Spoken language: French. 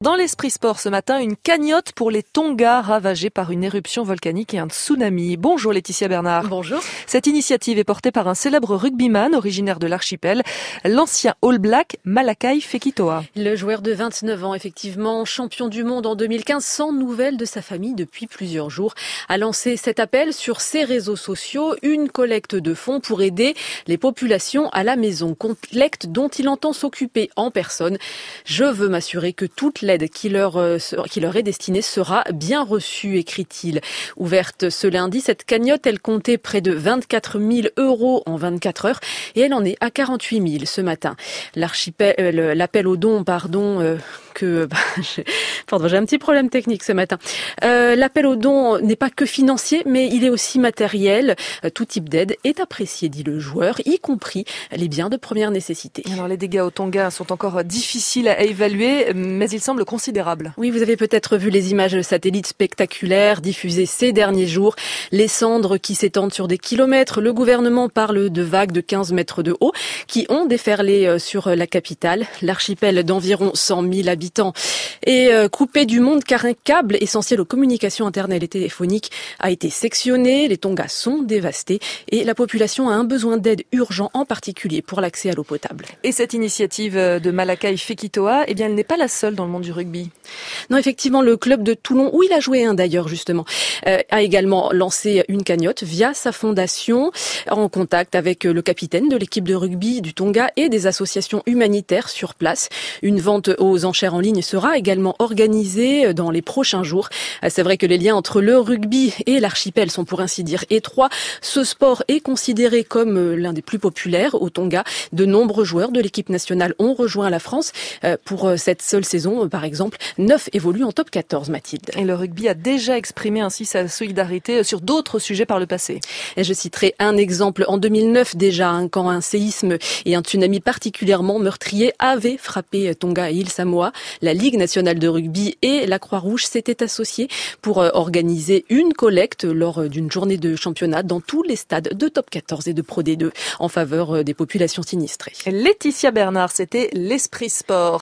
Dans l'Esprit Sport ce matin, une cagnotte pour les Tonga ravagés par une éruption volcanique et un tsunami. Bonjour Laetitia Bernard. Bonjour. Cette initiative est portée par un célèbre rugbyman originaire de l'archipel, l'ancien All Black Malakai Fekitoa. Le joueur de 29 ans, effectivement, champion du monde en 2015, sans nouvelles de sa famille depuis plusieurs jours, a lancé cet appel sur ses réseaux sociaux, une collecte de fonds pour aider les populations à la maison. Collecte dont il entend s'occuper en personne. Je veux m'assurer que toute l'aide qui leur est destinée sera bien reçue, écrit-il. Ouverte ce lundi, cette cagnotte, elle comptait près de 24 000 € en 24 heures et elle en est à 48 000 ce matin. L'appel aux dons, j'ai un petit problème technique ce matin. L'appel aux dons n'est pas que financier, mais il est aussi matériel. Tout type d'aide est apprécié, dit le joueur, y compris les biens de première nécessité. Alors les dégâts au Tonga sont encore difficiles à évaluer, mais ils semblent considérables. Oui, vous avez peut-être vu les images de satellites spectaculaires diffusées ces derniers jours. Les cendres qui s'étendent sur des kilomètres. Le gouvernement parle de vagues de 15 mètres de haut qui ont déferlé sur la capitale. L'archipel d'environ 100 000 habitants est coupé du monde car un câble essentiel aux communications internet et téléphoniques a été sectionné. Les Tonga sont dévastés et la population a un besoin d'aide urgent, en particulier pour l'accès à l'eau potable. Et cette initiative de Malakai Fekitoa, elle n'est pas la seule dans le monde du rugby. Non, effectivement, le club de Toulon, où il a joué d'ailleurs justement, a également lancé une cagnotte via sa fondation, en contact avec le capitaine de l'équipe de rugby du Tonga et des associations humanitaires sur place. Une vente aux enchères en ligne sera également organisée dans les prochains jours. C'est vrai que les liens entre le rugby et l'archipel sont pour ainsi dire étroits. Ce sport est considéré comme l'un des plus populaires au Tonga. De nombreux joueurs de l'équipe nationale ont rejoint la France pour cette seule saison, par exemple. 9 évoluent en top 14, Mathilde. Et le rugby a déjà exprimé ainsi sa solidarité sur d'autres sujets par le passé. Et je citerai un exemple. En 2009 déjà, quand un séisme et un tsunami particulièrement meurtrier avaient frappé Tonga et île Samoa, la Ligue nationale de rugby et la Croix-Rouge s'étaient associés pour organiser une collecte lors d'une journée de championnat dans tous les stades de top 14 et de Pro D2 en faveur des populations sinistrées. Laetitia Bernard, c'était l'Esprit Sport.